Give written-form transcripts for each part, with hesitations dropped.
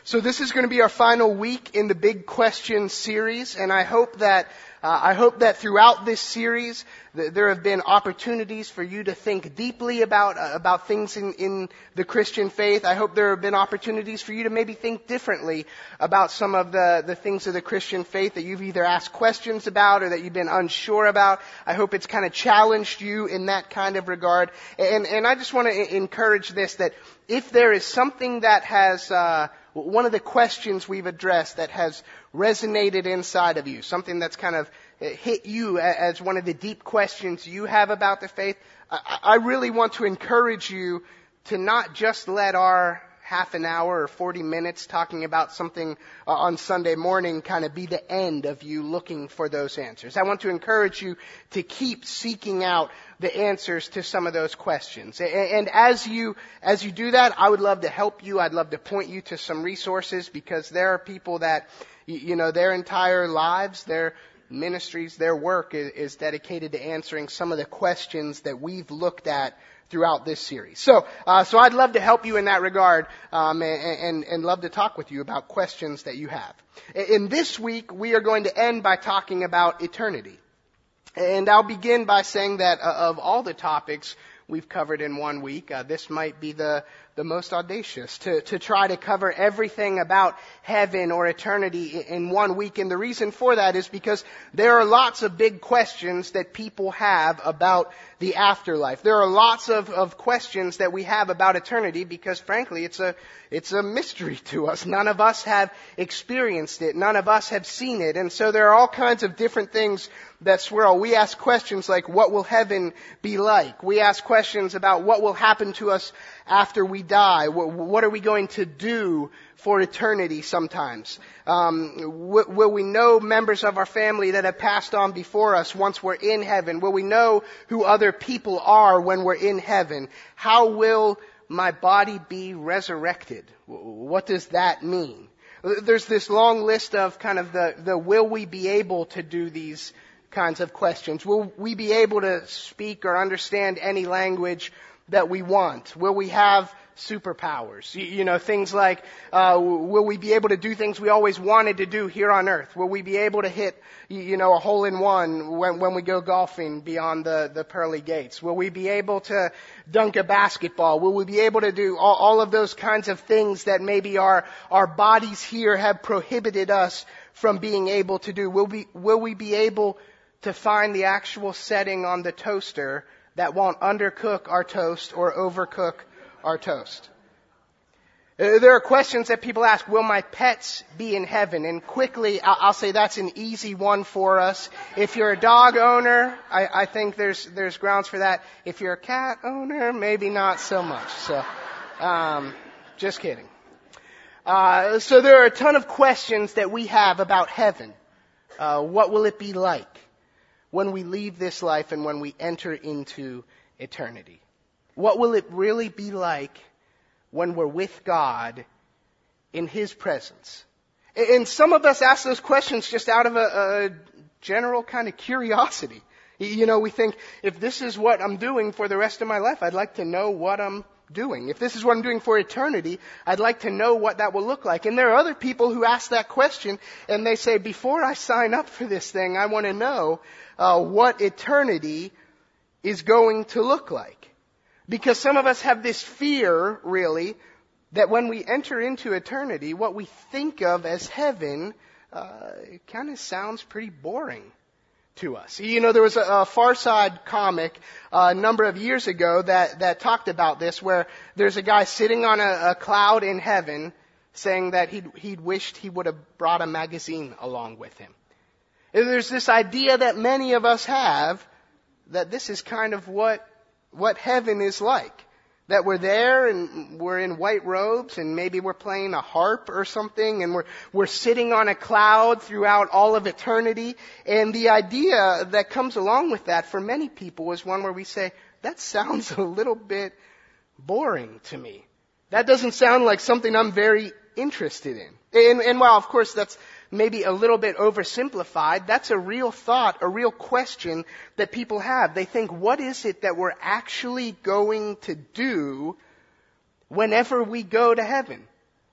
So this is going to be our final week in the Big Question series, and I hope that throughout this series there have been opportunities for you to think deeply about things in the Christian faith. I hope there have been opportunities for you to maybe think differently about some of the things of the Christian faith that you've either asked questions about or that you've been unsure about. I hope it's kind of challenged you in that kind of regard. And I just want to encourage this, that if there is something that has one of the questions we've addressed that has resonated inside of you, something that's kind of hit you as one of the deep questions you have about the faith, I really want to encourage you to not just let our half an hour or 40 minutes talking about something on Sunday morning kind of be the end of you looking for those answers. I want to encourage you to keep seeking out the answers to some of those questions. And as you do that, I would love to help you. I'd love to point you to some resources, because there are people that, their entire lives, their ministries, their work is dedicated to answering some of the questions that we've looked at throughout this series. So I'd love to help you in that regard, and love to talk with you about questions that you have. In this week, we are going to end by talking about eternity. And I'll begin by saying that of all the topics we've covered in 1 week, this might be the most audacious to try to cover everything about heaven or eternity in 1 week. And the reason for that is because there are lots of big questions that people have about the afterlife. There are lots of questions that we have about eternity because, frankly, it's a mystery to us. None of us have experienced it. None of us have seen it. And so there are all kinds of different things that swirl. We ask questions like, what will heaven be like? We ask questions about what will happen to us after we die. What are we going to do for eternity sometimes? Will we know members of our family that have passed on before us once we're in heaven? Will we know who other people are when we're in heaven? How will my body be resurrected? What does that mean? There's this long list of kind of the will we be able to do these kinds of questions. Will we be able to speak or understand any language that we want? Will we have superpowers? Things like, will we be able to do things we always wanted to do here on earth? Will we be able to hit, a hole in one when we go golfing beyond the pearly gates? Will we be able to dunk a basketball? Will we be able to do all of those kinds of things that maybe our bodies here have prohibited us from being able to do? Will we be able to find the actual setting on the toaster that won't undercook our toast or overcook our toast? There are questions that people ask, will my pets be in heaven? And quickly, I'll say that's an easy one for us. If you're a dog owner, I think there's grounds for that. If you're a cat owner, maybe not so much. So, just kidding. So there are a ton of questions that we have about heaven. What will it be like when we leave this life and when we enter into eternity? What will it really be like when we're with God in His presence? And some of us ask those questions just out of a general kind of curiosity. We think, if this is what I'm doing for the rest of my life, I'd like to know what I'm doing. If this is what I'm doing for eternity, I'd like to know what that will look like. And there are other people who ask that question and they say, before I sign up for this thing, I want to know what eternity is going to look like. Because some of us have this fear, really, that when we enter into eternity, what we think of as heaven kind of sounds pretty boring to us. There was a Far Side comic a number of years ago that talked about this, where there's a guy sitting on a cloud in heaven saying that he'd wished he would have brought a magazine along with him. And there's this idea that many of us have that this is kind of what heaven is like. That we're there and we're in white robes and maybe we're playing a harp or something and we're sitting on a cloud throughout all of eternity. And the idea that comes along with that for many people is one where we say, that sounds a little bit boring to me. That doesn't sound like something I'm very interested in. And while, of course, that's maybe a little bit oversimplified, that's a real thought, a real question that people have. They think, what is it that we're actually going to do whenever we go to heaven?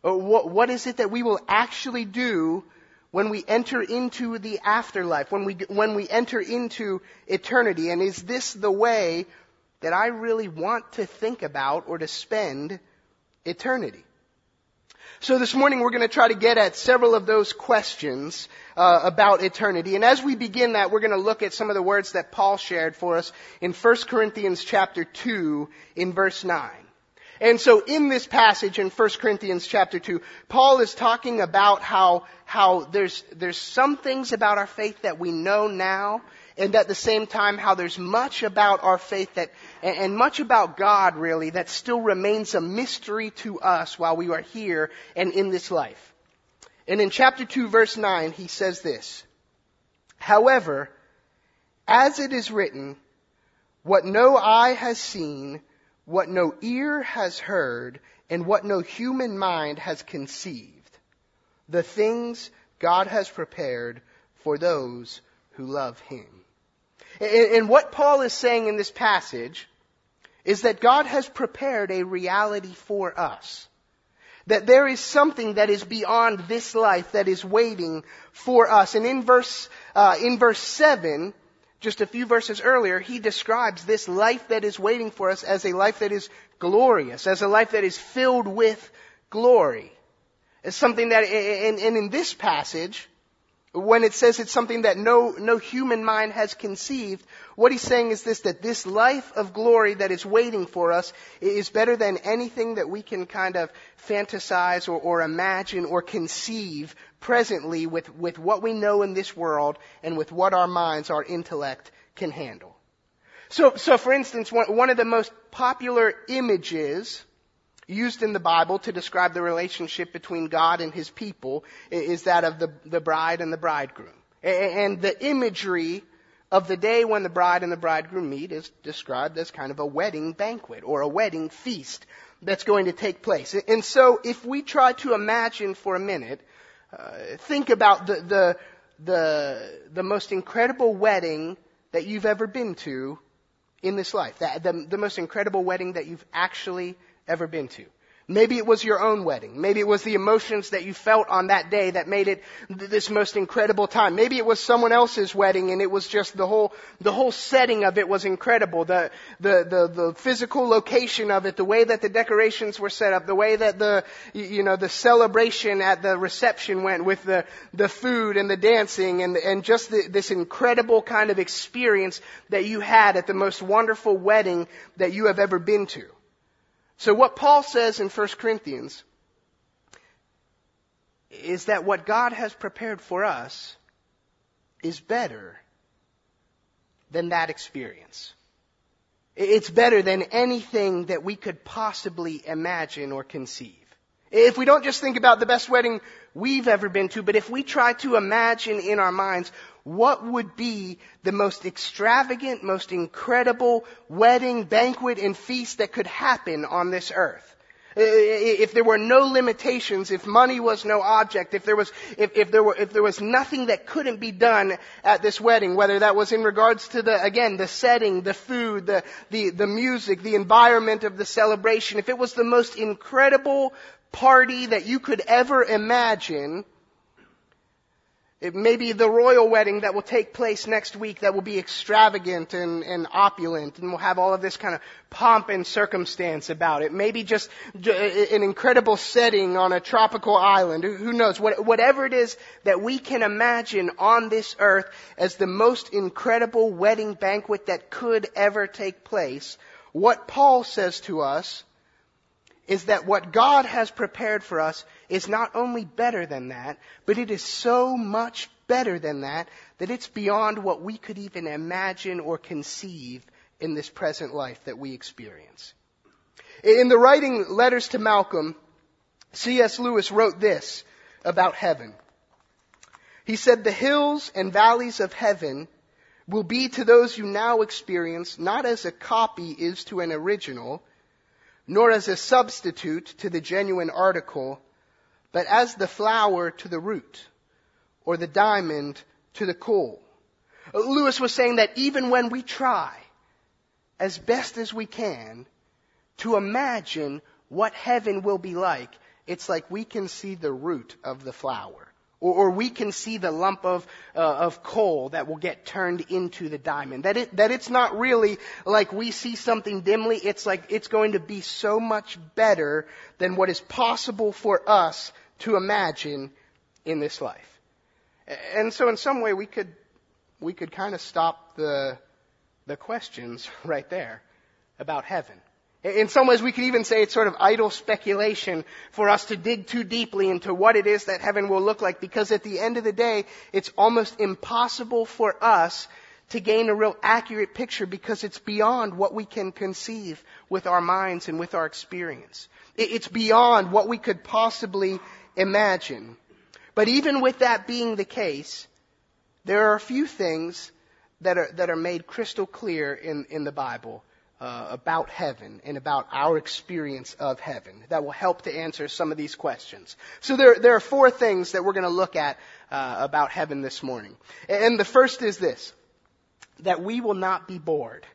What is it that we will actually do when we enter into the afterlife, when we enter into eternity? And is this the way that I really want to think about or to spend eternity? So this morning we're going to try to get at several of those questions about eternity. And as we begin that, we're going to look at some of the words that Paul shared for us in 1 Corinthians chapter 2 in verse 9. And so in this passage in 1 Corinthians chapter 2, Paul is talking about how there's some things about our faith that we know now, and at the same time how there's much about our faith and much about God really that still remains a mystery to us while we are here and in this life. And in chapter 2 verse 9 he says this, "However, as it is written, what no eye has seen, what no ear has heard, and what no human mind has conceived, the things God has prepared for those who love Him." And what Paul is saying in this passage is that God has prepared a reality for us. That there is something that is beyond this life that is waiting for us. And in verse 7, just a few verses earlier, he describes this life that is waiting for us as a life that is glorious, as a life that is filled with glory. It's something that, and in this passage, when it says it's something that no human mind has conceived, what he's saying is this, that this life of glory that is waiting for us is better than anything that we can kind of fantasize or imagine or conceive presently with what we know in this world and with what our minds, our intellect can handle. So for instance, one of the most popular images used in the Bible to describe the relationship between God and His people is that of the bride and the bridegroom. And the imagery of the day when the bride and the bridegroom meet is described as kind of a wedding banquet or a wedding feast that's going to take place. And so if we try to imagine for a minute, think about the most incredible wedding that you've ever been to in this life, the most incredible wedding that you've actually ever been to. Maybe it was your own wedding. Maybe it was the emotions that you felt on that day that made it this most incredible time. Maybe it was someone else's wedding and it was just the whole setting of it was incredible. The physical location of it, the way that the decorations were set up, the way that the celebration at the reception went with the food and the dancing and just this incredible kind of experience that you had at the most wonderful wedding that you have ever been to. So what Paul says in 1 Corinthians is that what God has prepared for us is better than that experience. It's better than anything that we could possibly imagine or conceive. If we don't just think about the best wedding we've ever been to, but if we try to imagine in our minds what would be the most extravagant, most incredible wedding, banquet, and feast that could happen on this earth. If there were no limitations, if money was no object, if there was nothing that couldn't be done at this wedding, whether that was in regards to the setting, the food, the music, the environment of the celebration, if it was the most incredible party that you could ever imagine, it may be the royal wedding that will take place next week that will be extravagant and opulent and will have all of this kind of pomp and circumstance about it. Maybe just an incredible setting on a tropical island. Who knows? Whatever it is that we can imagine on this earth as the most incredible wedding banquet that could ever take place, what Paul says to us is that what God has prepared for us is not only better than that, but it is so much better than that it's beyond what we could even imagine or conceive in this present life that we experience. In the writing Letters to Malcolm, C.S. Lewis wrote this about heaven. He said, "The hills and valleys of heaven will be to those you now experience not as a copy is to an original, nor as a substitute to the genuine article, but as the flower to the root, or the diamond to the coal." Lewis was saying that even when we try, as best as we can, to imagine what heaven will be like, It's like we can see the root of the flower. Or we can see the lump of coal that will get turned into the diamond. That it's not really like we see something dimly. It's like it's going to be so much better than what is possible for us to imagine in this life. And so in some way we could kind of stop the questions right there about heaven. In some ways, we could even say it's sort of idle speculation for us to dig too deeply into what it is that heaven will look like, because at the end of the day, it's almost impossible for us to gain a real accurate picture because it's beyond what we can conceive with our minds and with our experience. It's beyond what we could possibly imagine. But even with that being the case, there are a few things that are made crystal clear in the Bible about heaven and about our experience of heaven that will help to answer some of these questions. So there are four things that we're going to look at about heaven this morning. And the first is this, that we will not be bored.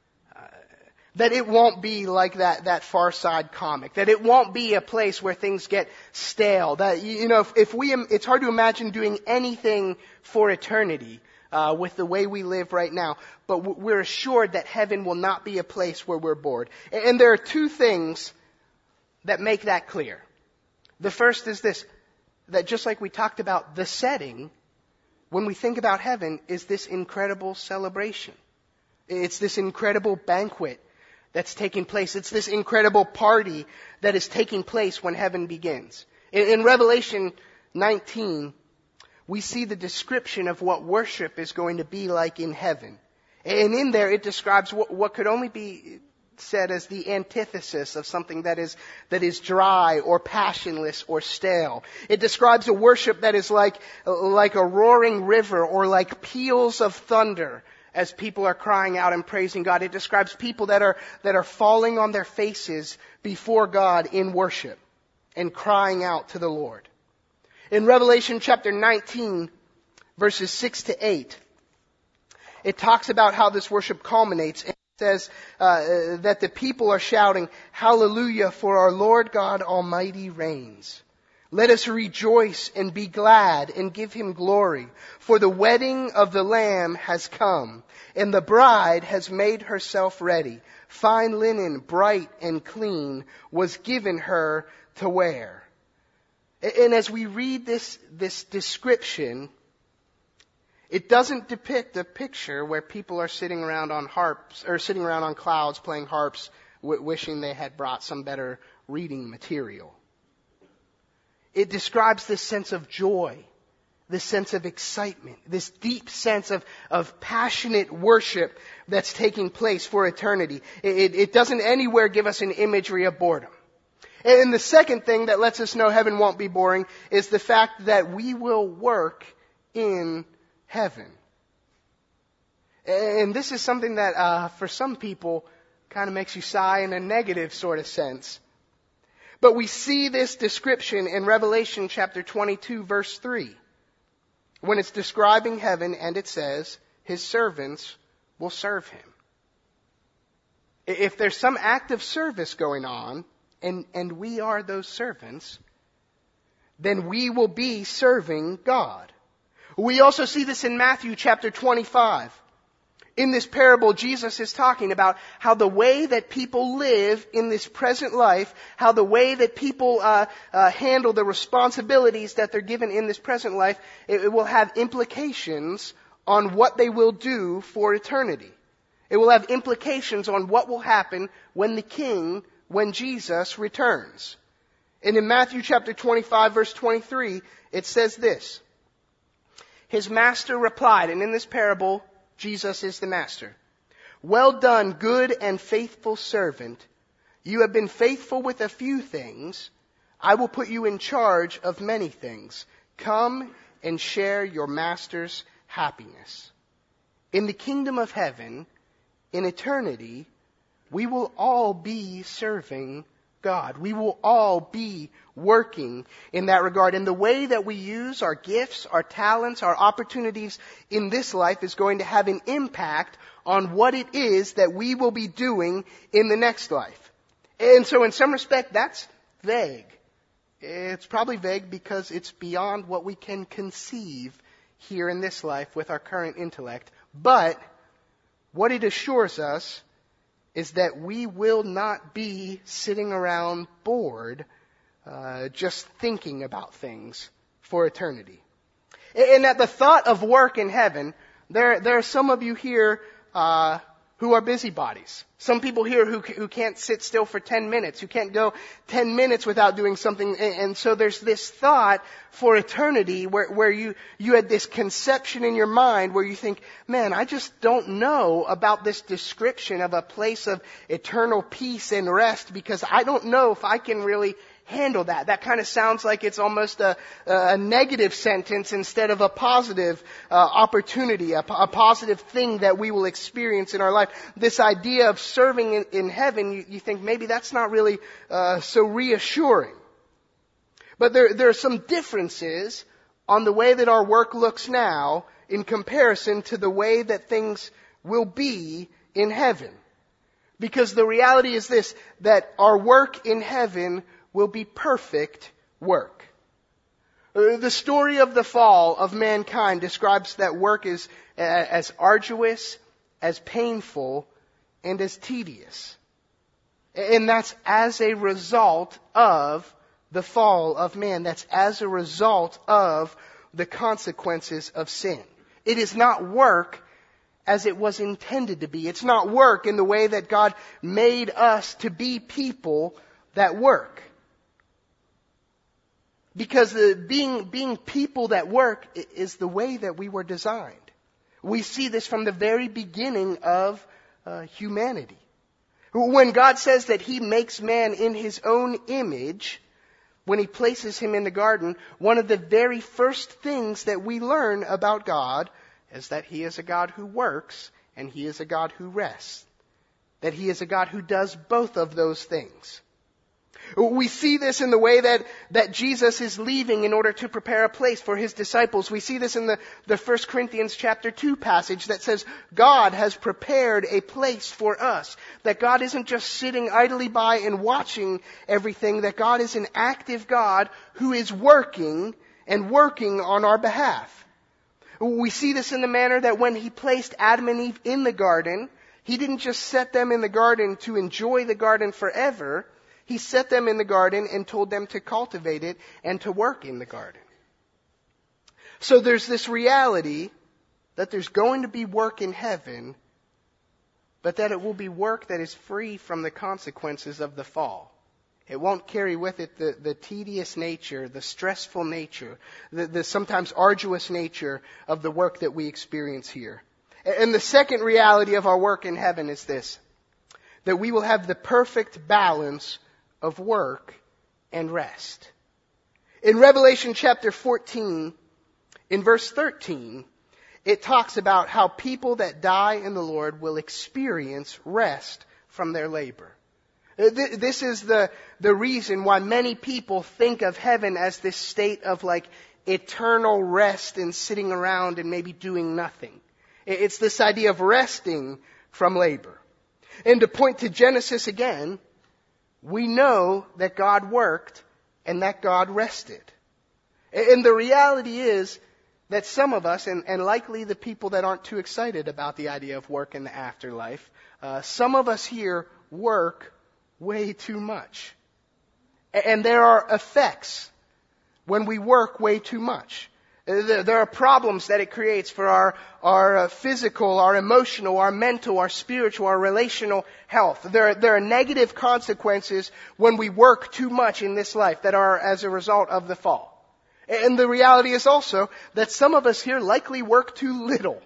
That it won't be like that Far Side comic. That it won't be a place where things get stale. That, it's hard to imagine doing anything for eternity with the way we live right now. But we're assured that heaven will not be a place where we're bored. And there are two things that make that clear. The first is this, that just like we talked about, the setting, when we think about heaven, is this incredible celebration. It's this incredible banquet that's taking place. It's this incredible party that is taking place when heaven begins. In Revelation 19, we see the description of what worship is going to be like in heaven. And in there it describes what could only be said as the antithesis of something that is dry or passionless or stale. It describes a worship that is like a roaring river or like peals of thunder as people are crying out and praising God. It describes people that are falling on their faces before God in worship and crying out to the Lord. In Revelation chapter 19, verses 6 to 8, it talks about how this worship culminates. And it says that the people are shouting, "Hallelujah, for our Lord God Almighty reigns. Let us rejoice and be glad and give Him glory. For the wedding of the Lamb has come, and the bride has made herself ready. Fine linen, bright and clean, was given her to wear." And as we read this description, it doesn't depict a picture where people are sitting around on harps, or sitting around on clouds playing harps, wishing they had brought some better reading material. It describes this sense of joy, this sense of excitement, this deep sense of passionate worship that's taking place for eternity. It doesn't anywhere give us an imagery of boredom. And the second thing that lets us know heaven won't be boring is the fact that we will work in heaven. And this is something that for some people kind of makes you sigh in a negative sort of sense. But we see this description in Revelation chapter 22, verse 3, when it's describing heaven, and it says, His servants will serve Him. If there's some act of service going on, and we are those servants, then we will be serving God. We also see this in Matthew chapter 25. In this parable, Jesus is talking about how the way that people live in this present life, how the way that people handle the responsibilities that they're given in this present life, it will have implications on what they will do for eternity. It will have implications on what will happen when Jesus returns. And in Matthew chapter 25, verse 23, it says this. His master replied, and in this parable, Jesus is the master. "Well done, good and faithful servant. You have been faithful with a few things. I will put you in charge of many things. Come and share your master's happiness." In the kingdom of heaven, in eternity, we will all be serving God. We will all be working in that regard. And the way that we use our gifts, our talents, our opportunities in this life is going to have an impact on what it is that we will be doing in the next life. And so in some respect, that's vague. It's probably vague because it's beyond what we can conceive here in this life with our current intellect. But what it assures us is that we will not be sitting around bored, just thinking about things for eternity. And at the thought of work in heaven, there are some of you here who are busybodies. Some people here who can't sit still for 10 minutes, who can't go 10 minutes without doing something. And so there's this thought for eternity where you had this conception in your mind where you think, man, I just don't know about this description of a place of eternal peace and rest because I don't know if I can really handle that. That kind of sounds like it's almost a negative sentence instead of a positive opportunity, a positive thing that we will experience in our life. This idea of serving in heaven, you think maybe that's not really so reassuring. But there are some differences on the way that our work looks now in comparison to the way that things will be in heaven. Because the reality is this, that our work in heaven will be perfect work. The story of the fall of mankind describes that work is as arduous, as painful, and as tedious. And that's as a result of the fall of man. That's as a result of the consequences of sin. It is not work as it was intended to be. It's not work in the way that God made us to be people that work. Because being people that work is the way that we were designed. We see this from the very beginning of humanity. When God says that He makes man in His own image, when He places him in the garden, one of the very first things that we learn about God is that He is a God who works and He is a God who rests. That He is a God who does both of those things. We see this in the way that Jesus is leaving in order to prepare a place for His disciples. We see this in the 1 Corinthians chapter 2 passage that says God has prepared a place for us. That God isn't just sitting idly by and watching everything. That God is an active God who is working and working on our behalf. We see this in the manner that when He placed Adam and Eve in the garden, He didn't just set them in the garden to enjoy the garden forever. He set them in the garden and told them to cultivate it and to work in the garden. So there's this reality that there's going to be work in heaven, but that it will be work that is free from the consequences of the fall. It won't carry with it the tedious nature, the stressful nature, the sometimes arduous nature of the work that we experience here. And the second reality of our work in heaven is this, that we will have the perfect balance of work and rest. In Revelation chapter 14, in verse 13, it talks about how people that die in the Lord will experience rest from their labor. This is the reason why many people think of heaven as this state of like eternal rest and sitting around and maybe doing nothing. It's this idea of resting from labor. And to point to Genesis again, we know that God worked and that God rested. And the reality is that some of us, and likely the people that aren't too excited about the idea of work in the afterlife, some of us here work way too much. And there are effects when we work way too much. There are problems that it creates for our physical, our emotional, our mental, our spiritual, our relational health. There are negative consequences when we work too much in this life that are as a result of the fall. And the reality is also that some of us here likely work too little.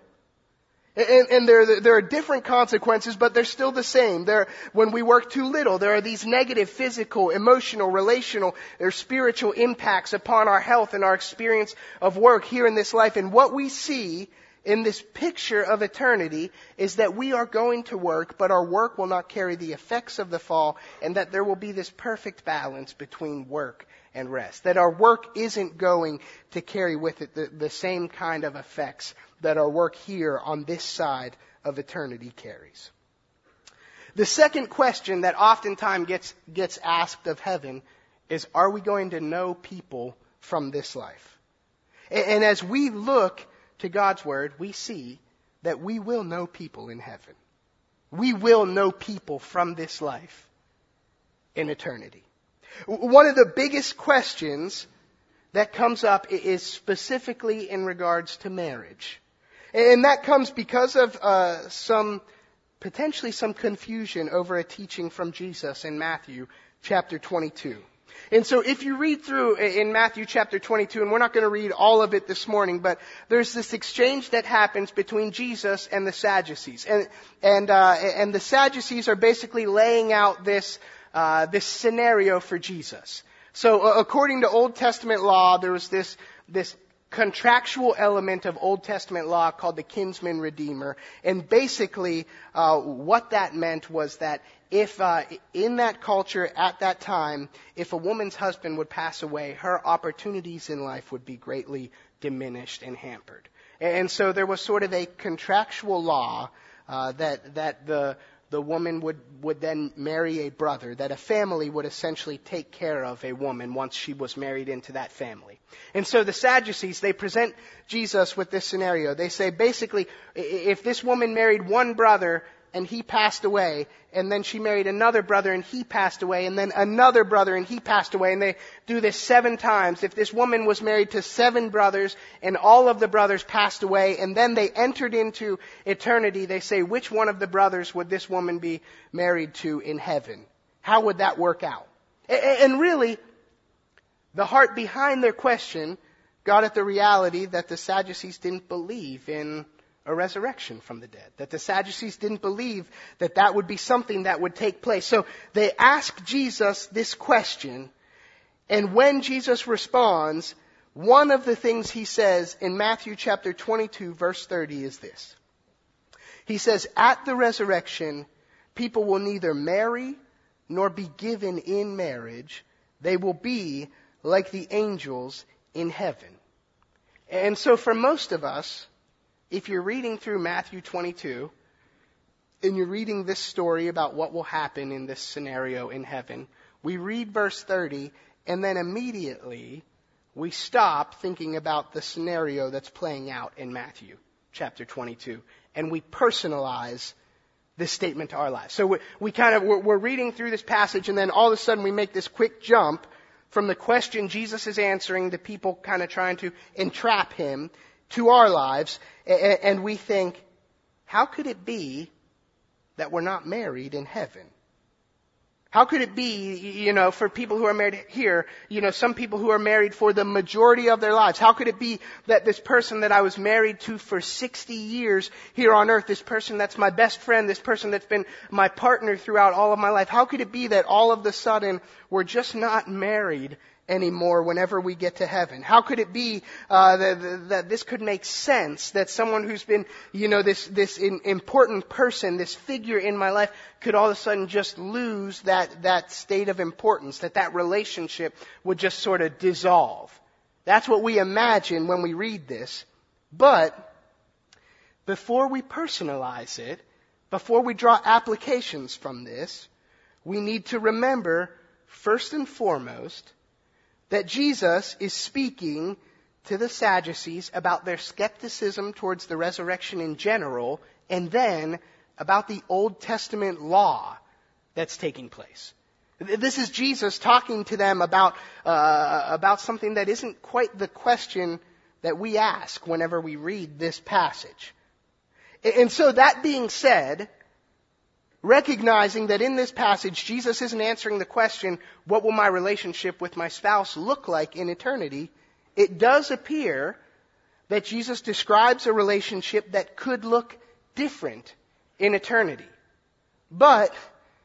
And there are different consequences, but they're still the same. When we work too little, there are these negative physical, emotional, relational, or spiritual impacts upon our health and our experience of work here in this life. And what we see in this picture of eternity is that we are going to work, but our work will not carry the effects of the fall, and that there will be this perfect balance between work and rest. That our work isn't going to carry with it the same kind of effects that our work here on this side of eternity carries. The second question that oftentimes gets asked of heaven is, are we going to know people from this life? And as we look to God's Word, we see that we will know people in heaven. We will know people from this life in eternity. One of the biggest questions that comes up is specifically in regards to marriage. And that comes because of potentially some confusion over a teaching from Jesus in Matthew chapter 22. And so if you read through in Matthew chapter 22, and we're not going to read all of it this morning, but there's this exchange that happens between Jesus and the Sadducees. And the Sadducees are basically laying out this scenario for Jesus. So according to Old Testament law, there was this contractual element of Old Testament law called the kinsman redeemer. And basically, what that meant was that if, in that culture at that time, if a woman's husband would pass away, her opportunities in life would be greatly diminished and hampered. And so there was sort of a contractual law, that the woman would then marry a brother, that a family would essentially take care of a woman once she was married into that family. And so the Sadducees, they present Jesus with this scenario. They say basically, if this woman married one brother and he passed away, and then she married another brother and he passed away, and then another brother and he passed away, and they do this 7 times. If this woman was married to 7 brothers and all of the brothers passed away, and then they entered into eternity, they say, which one of the brothers would this woman be married to in heaven? How would that work out? And really, the heart behind their question got at the reality that the Sadducees didn't believe in a resurrection from the dead. That the Sadducees didn't believe that that would be something that would take place. So they ask Jesus this question, and when Jesus responds, one of the things he says in Matthew chapter 22 verse 30 is this. He says, at the resurrection, people will neither marry nor be given in marriage. They will be like the angels in heaven. And so for most of us, if you're reading through Matthew 22, and you're reading this story about what will happen in this scenario in heaven, we read verse 30, and then immediately we stop thinking about the scenario that's playing out in Matthew chapter 22, and we personalize this statement to our lives. So we're reading through this passage, and then all of a sudden we make this quick jump from the question Jesus is answering, the people kind of trying to entrap him, to our lives, and we think, how could it be that we're not married in heaven? How could it be, for people who are married here, some people who are married for the majority of their lives, how could it be that this person that I was married to for 60 years here on earth, this person that's my best friend, this person that's been my partner throughout all of my life, how could it be that all of a sudden we're just not married anymore whenever we get to heaven? How could it be that this could make sense, that someone who's been, this important person, this figure in my life, could all of a sudden just lose that state of importance, that relationship would just sort of dissolve? That's what we imagine when we read this. But before we personalize it, before we draw applications from this, we need to remember, first and foremost, that Jesus is speaking to the Sadducees about their skepticism towards the resurrection in general, and then about the Old Testament law that's taking place. This is Jesus talking to them about something that isn't quite the question that we ask whenever we read this passage. And so that being said, recognizing that in this passage, Jesus isn't answering the question, what will my relationship with my spouse look like in eternity? It does appear that Jesus describes a relationship that could look different in eternity. But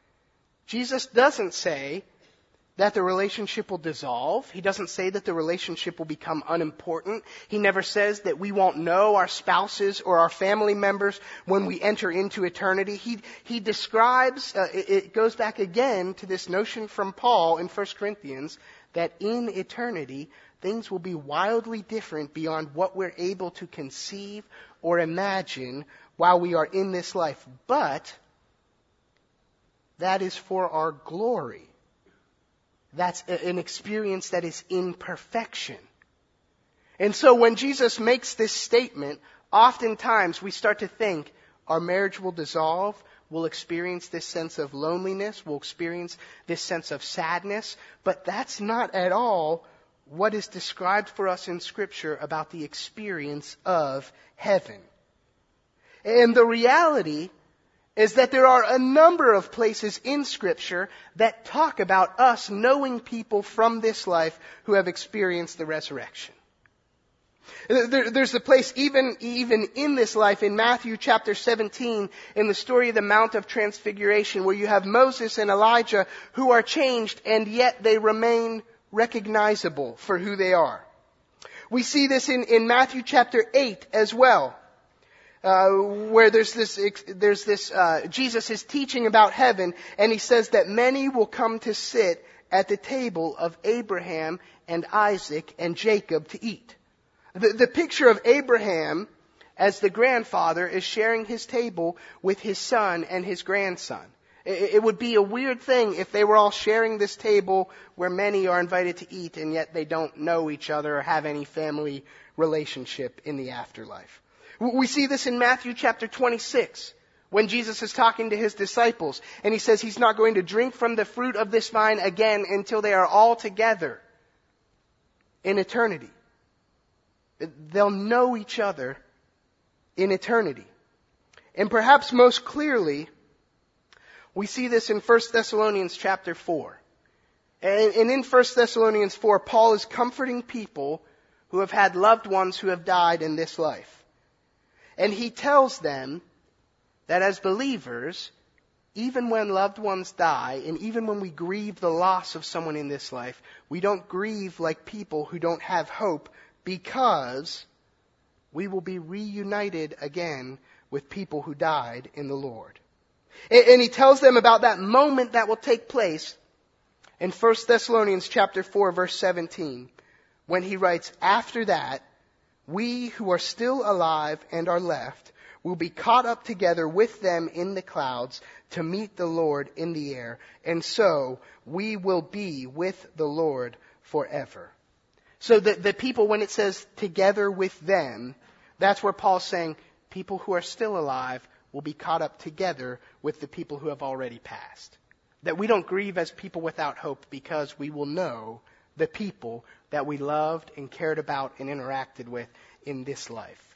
Jesus doesn't say that the relationship will dissolve. He doesn't say that the relationship will become unimportant. He never says that we won't know our spouses or our family members when we enter into eternity. He describes, it goes back again to this notion from Paul in 1 Corinthians, that in eternity, things will be wildly different beyond what we're able to conceive or imagine while we are in this life. But that is for our glory. that's an experience that is in perfection. And so when Jesus makes this statement, oftentimes we start to think our marriage will dissolve, we'll experience this sense of loneliness, we'll experience this sense of sadness, but that's not at all what is described for us in Scripture about the experience of heaven. And the reality is that there are a number of places in Scripture that talk about us knowing people from this life who have experienced the resurrection. There's a place even in this life in Matthew chapter 17 in the story of the Mount of Transfiguration where you have Moses and Elijah who are changed and yet they remain recognizable for who they are. We see this in Matthew chapter 8 as well. Where Jesus is teaching about heaven, and he says that many will come to sit at the table of Abraham and Isaac and Jacob to eat. The picture of Abraham as the grandfather is sharing his table with his son and his grandson. It would be a weird thing if they were all sharing this table where many are invited to eat and yet they don't know each other or have any family relationship in the afterlife. We see this in Matthew chapter 26 when Jesus is talking to his disciples and he says he's not going to drink from the fruit of this vine again until they are all together in eternity. They'll know each other in eternity. And perhaps most clearly, we see this in 1 Thessalonians chapter 4. And in 1 Thessalonians 4, Paul is comforting people who have had loved ones who have died in this life. And he tells them that as believers, even when loved ones die, and even when we grieve the loss of someone in this life, we don't grieve like people who don't have hope because we will be reunited again with people who died in the Lord. And he tells them about that moment that will take place in 1 Thessalonians chapter 4, verse 17, when he writes, "After that, we who are still alive and are left will be caught up together with them in the clouds to meet the Lord in the air, and so we will be with the Lord forever." So the people, when it says together with them, that's where Paul's saying people who are still alive will be caught up together with the people who have already passed. That we don't grieve as people without hope because we will know the people that we loved and cared about and interacted with in this life.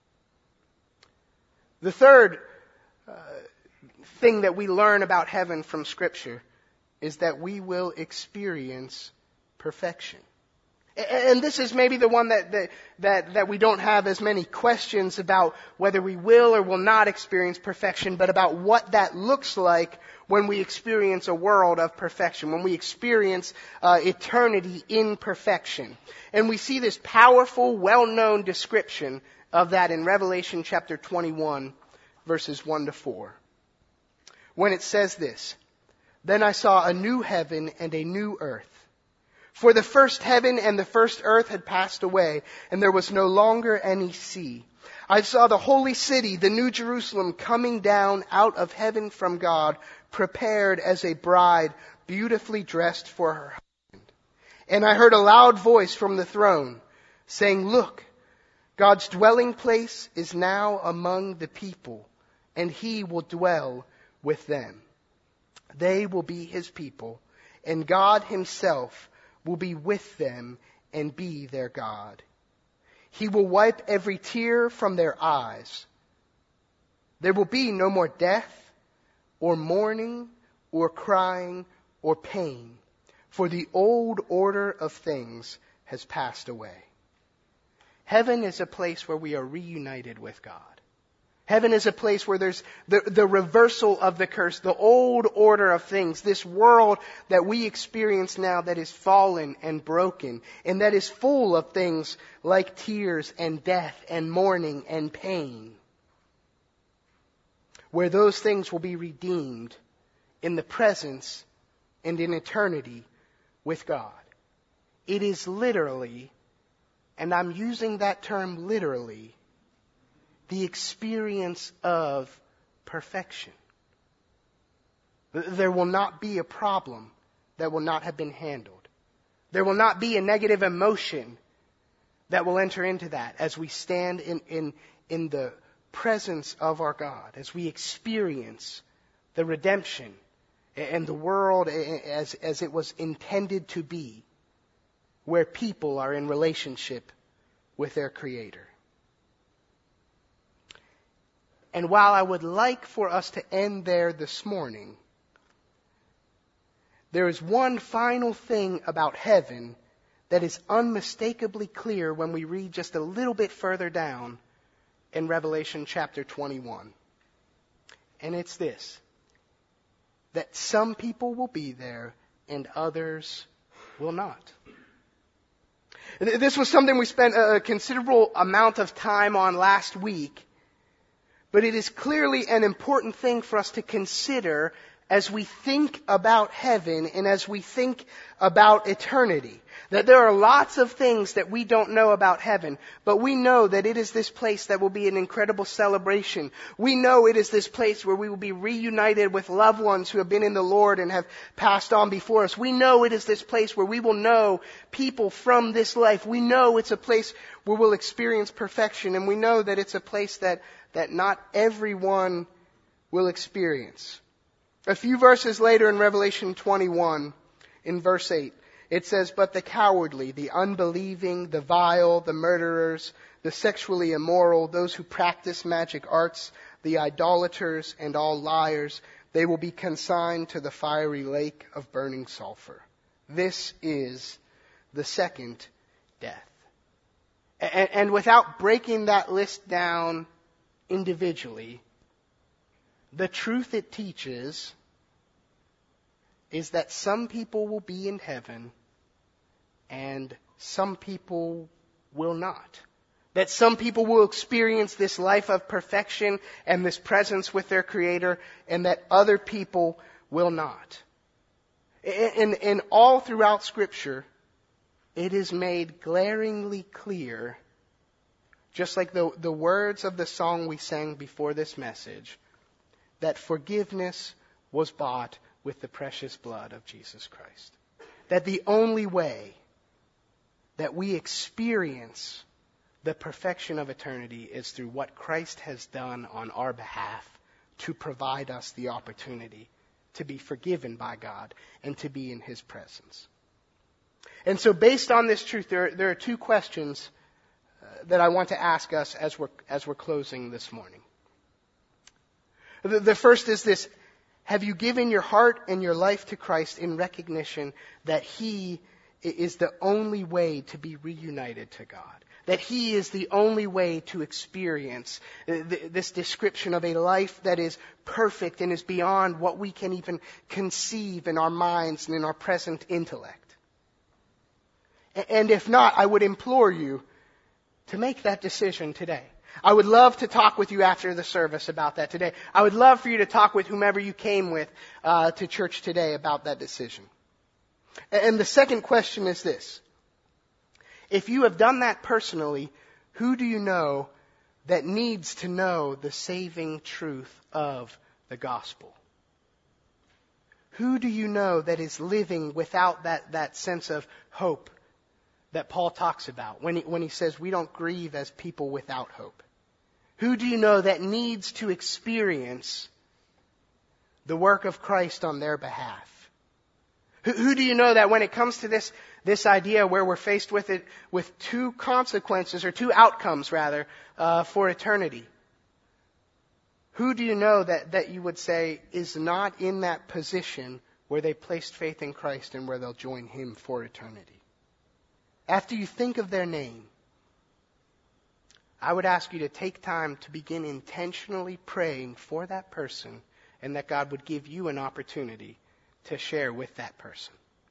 The third thing that we learn about heaven from Scripture is that we will experience perfection. And this is maybe the one that we don't have as many questions about whether we will or will not experience perfection, but about what that looks like when we experience a world of perfection, when we experience eternity in perfection. And we see this powerful, well-known description of that in Revelation chapter 21, verses 1 to 4. When it says this, "Then I saw a new heaven and a new earth. For the first heaven and the first earth had passed away, and there was no longer any sea. I saw the holy city, the new Jerusalem, coming down out of heaven from God, prepared as a bride, beautifully dressed for her husband. And I heard a loud voice from the throne, saying, 'Look, God's dwelling place is now among the people, and He will dwell with them. They will be His people, and God Himself will be with them and be their God. He will wipe every tear from their eyes. There will be no more death, or mourning, or crying, or pain, for the old order of things has passed away.'" Heaven is a place where we are reunited with God. Heaven is a place where there's the reversal of the curse, the old order of things, this world that we experience now that is fallen and broken, and that is full of things like tears and death and mourning and pain. Where those things will be redeemed in the presence and in eternity with God. It is literally, and I'm using that term literally, the experience of perfection. There will not be a problem that will not have been handled. There will not be a negative emotion that will enter into that as we stand in the presence of our God, as we experience the redemption and the world as it was intended to be, where people are in relationship with their Creator. And while I would like for us to end there this morning, there is one final thing about heaven that is unmistakably clear when we read just a little bit further down in Revelation chapter 21. And it's this: that some people will be there and others will not. This was something we spent a considerable amount of time on last week, but it is clearly an important thing for us to consider as we think about heaven and as we think about eternity. That there are lots of things that we don't know about heaven, but we know that it is this place that will be an incredible celebration. We know it is this place where we will be reunited with loved ones who have been in the Lord and have passed on before us. We know it is this place where we will know people from this life. We know it's a place where we'll experience perfection, and we know that it's a place that not everyone will experience. A few verses later in Revelation 21, in verse 8, it says, "But the cowardly, the unbelieving, the vile, the murderers, the sexually immoral, those who practice magic arts, the idolaters, and all liars, they will be consigned to the fiery lake of burning sulfur. This is the second death." And without breaking that list down individually, the truth it teaches is that some people will be in heaven and some people will not. That some people will experience this life of perfection and this presence with their Creator, and that other people will not. And all throughout Scripture, it is made glaringly clear, just like the words of the song we sang before this message, that forgiveness was bought with the precious blood of Jesus Christ. That the only way that we experience the perfection of eternity is through what Christ has done on our behalf to provide us the opportunity to be forgiven by God and to be in His presence. And so based on this truth, there are two questions that I want to ask us as we're closing this morning. The first is this: have you given your heart and your life to Christ in recognition that He is the only way to be reunited to God? That He is the only way to experience this description of a life that is perfect and is beyond what we can even conceive in our minds and in our present intellect? And if not, I would implore you to make that decision today. I would love to talk with you after the service about that today. I would love for you to talk with whomever you came with to church today about that decision. And the second question is this: if you have done that personally, who do you know that needs to know the saving truth of the gospel? Who do you know that is living without that sense of hope that Paul talks about when he says we don't grieve as people without hope? Who do you know that needs to experience the work of Christ on their behalf? Who do you know that when it comes to this idea where we're faced with it, with two consequences, or two outcomes rather, for eternity, who do you know that you would say is not in that position where they placed faith in Christ and where they'll join Him for eternity? After you think of their name, I would ask you to take time to begin intentionally praying for that person, and that God would give you an opportunity to share with that person.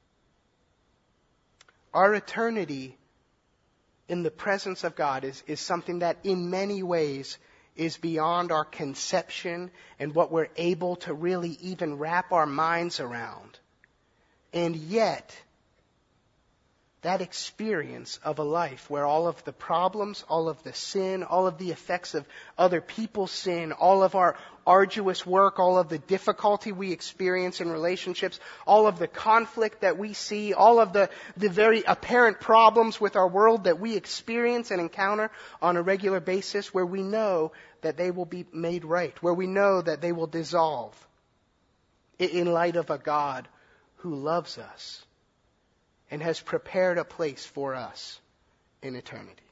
Our eternity in the presence of God is something that in many ways is beyond our conception and what we're able to really even wrap our minds around. And yet, that experience of a life where all of the problems, all of the sin, all of the effects of other people's sin, all of our arduous work, all of the difficulty we experience in relationships, all of the conflict that we see, all of the very apparent problems with our world that we experience and encounter on a regular basis, where we know that they will be made right, where we know that they will dissolve in light of a God who loves us and has prepared a place for us in eternity.